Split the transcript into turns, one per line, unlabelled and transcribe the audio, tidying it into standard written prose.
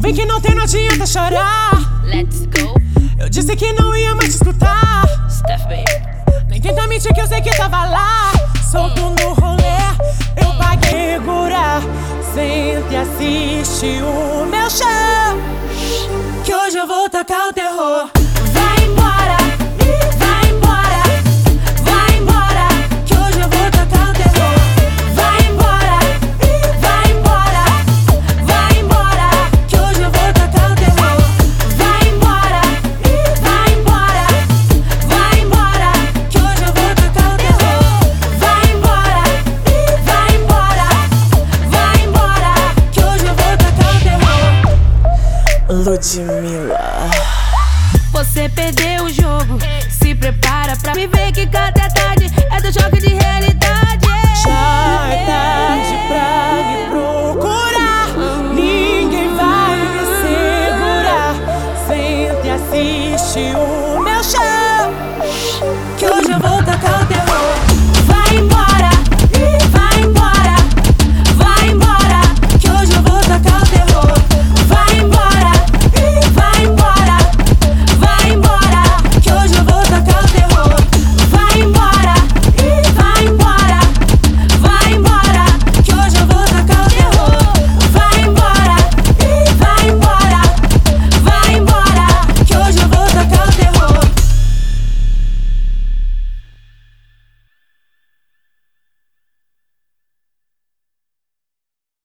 vem que não tem, não adianta chorar.
Let's go.
Eu disse que não ia mais te escutar.
Steph, baby.
Nem tenta mentir que eu sei que tava lá. Solto no rolê, eu paguei gurar. Senta e assiste o meu show, que hoje eu vou tacar o terror. Vai embora, vai embora, vai embora, que hoje eu vou tacar o terror. Vai embora, vai embora, vai embora, que hoje eu vou tacar o terror. Vai embora, vai embora, vai embora, que hoje eu vou tacar o terror. Vai embora, vai embora, vai embora, que hoje eu vou tacar o terror. Ludmilla,
Você perdeu o jogo, se prepara pra me ver que cada tarde é do choque de realidade.
Jordan.